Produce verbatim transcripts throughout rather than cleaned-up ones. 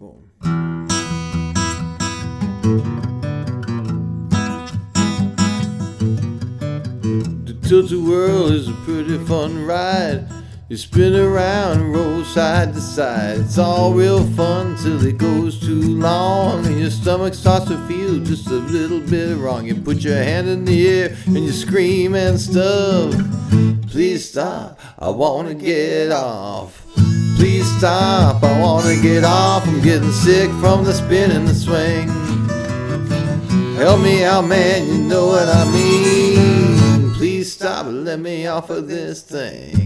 microphone. The tilt-a-whirl is a pretty fun ride. You spin around and roll side to side. It's all real fun till it goes too long and your stomach starts to feel just a little bit wrong. You put your hand in the air and you scream and stuff. Please stop, I wanna get off. Please stop, I wanna get off. I'm getting sick from the spin and the swing. Help me out, man, you know what I mean. Please stop and let me off of this thing.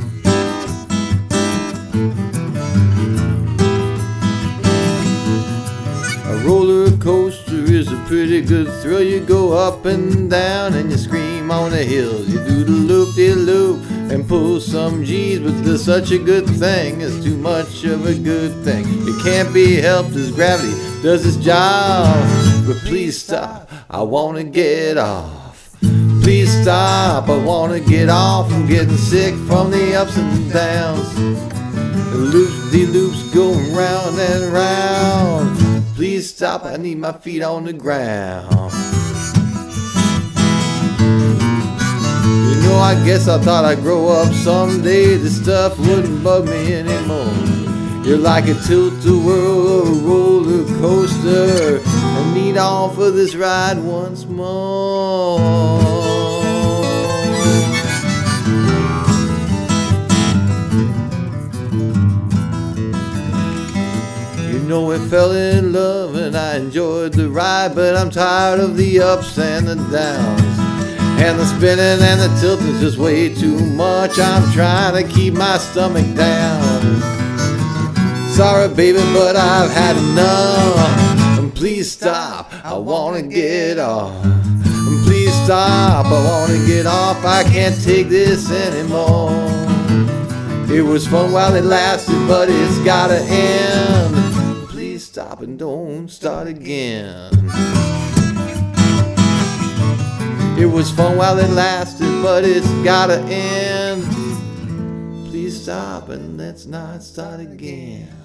A roller coaster is a pretty good thrill. You go up and down and you scream on the hills. You do the loop-de-loop and pull some G's, but there's such a good thing as too much of a good thing. It can't be helped as gravity does its job. But please stop, I wanna get off. Please stop, I wanna get off. I'm getting sick from the ups and downs. The loops-de-loops going round and round. Please stop, I need my feet on the ground. You know, I guess I thought I'd grow up someday. This stuff wouldn't bug me anymore. You're like a tilt-a-whirl or a roller coaster. I need on for this ride once more. You know, we fell in love and I enjoyed the ride, but I'm tired of the ups and the downs. And the spinning and the tilting's just way too much. I'm trying to keep my stomach down. Sorry baby, but I've had enough. And please stop, I wanna get off. And please stop, I wanna get off. I can't take this anymore. It was fun while it lasted, but it's gotta end. Please stop and don't start again. It was fun while it lasted, but it's gotta end. Please stop and let's not start again.